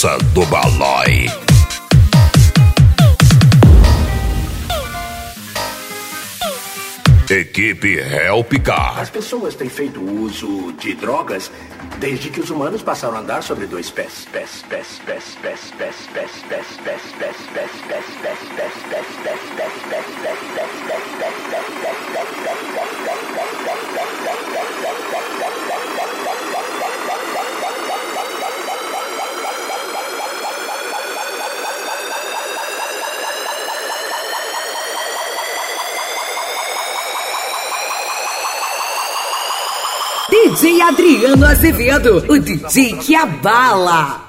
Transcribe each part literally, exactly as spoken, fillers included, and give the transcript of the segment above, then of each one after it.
Corsa do Balói. Equipe Helpcar. As pessoas têm feito uso de drogas desde que os humanos passaram a andar sobre dois pés. Pés, pés, pés, pés, pés, pés, pés, pés, pés, pés, pés, pés, pés, pés, pés, pés, pés, D J Adriano Azevedo, o D J que abala.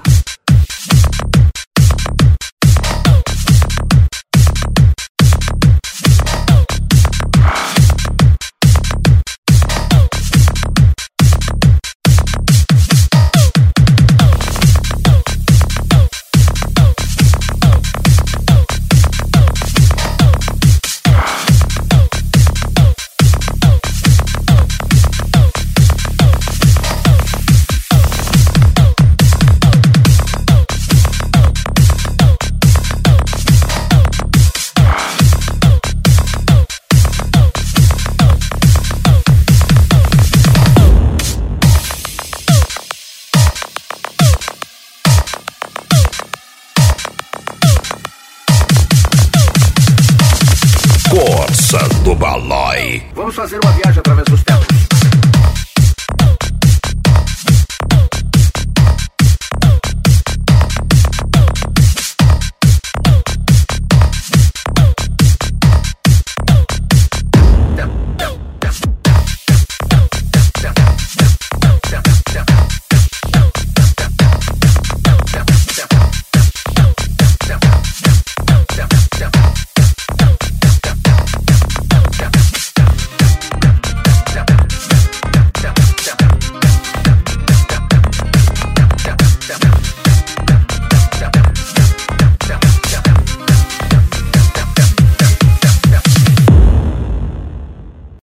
Corsa do Balói. Vamos fazer uma viagem através dos tempos.